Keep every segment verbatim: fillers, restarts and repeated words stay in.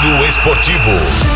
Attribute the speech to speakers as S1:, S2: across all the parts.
S1: Giro Esportivo.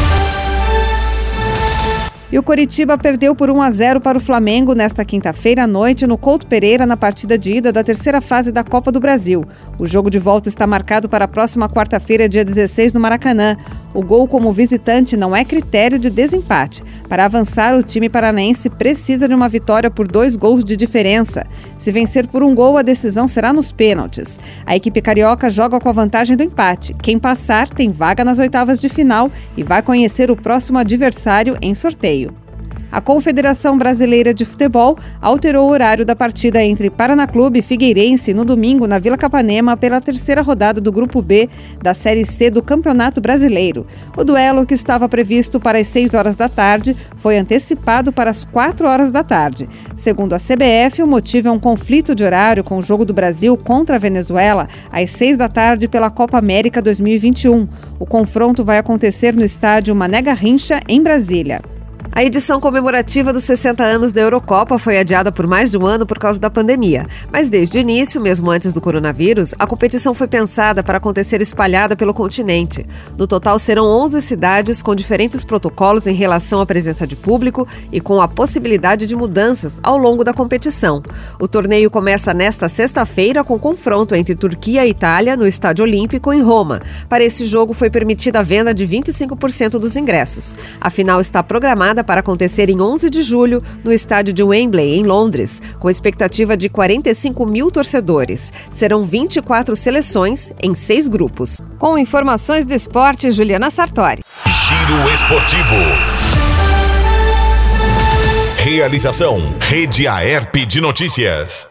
S2: E o Coritiba perdeu por um a zero para o Flamengo nesta quinta-feira à noite no Couto Pereira na partida de ida da terceira fase da Copa do Brasil. O jogo de volta está marcado para a próxima quarta-feira, dia dezesseis, no Maracanã. O gol como visitante não é critério de desempate. Para avançar, o time paranaense precisa de uma vitória por dois gols de diferença. Se vencer por um gol, a decisão será nos pênaltis. A equipe carioca joga com a vantagem do empate. Quem passar tem vaga nas oitavas de final e vai conhecer o próximo adversário em sorteio. A Confederação Brasileira de Futebol alterou o horário da partida entre Paraná Clube e Figueirense no domingo na Vila Capanema pela terceira rodada do Grupo B da Série C do Campeonato Brasileiro. O duelo, que estava previsto para as seis horas da tarde, foi antecipado para as quatro horas da tarde. Segundo a C B F, o motivo é um conflito de horário com o jogo do Brasil contra a Venezuela às seis da tarde pela Copa América dois mil e vinte e um. O confronto vai acontecer no estádio Mané Garrincha, em Brasília. A edição comemorativa dos sessenta anos da Eurocopa foi adiada por mais de um ano por causa da pandemia. Mas desde o início, mesmo antes do coronavírus, a competição foi pensada para acontecer espalhada pelo continente. No total, serão onze cidades com diferentes protocolos em relação à presença de público e com a possibilidade de mudanças ao longo da competição. O torneio começa nesta sexta-feira com confronto entre Turquia e Itália no Estádio Olímpico, em Roma. Para esse jogo foi permitida a venda de vinte e cinco por cento dos ingressos. A final está programada para acontecer em onze de julho no estádio de Wembley, em Londres, com expectativa de quarenta e cinco mil torcedores. Serão vinte e quatro seleções em seis grupos. Com informações do esporte, Juliana Sartori.
S1: Giro Esportivo. Realização: Rede Aerp de Notícias.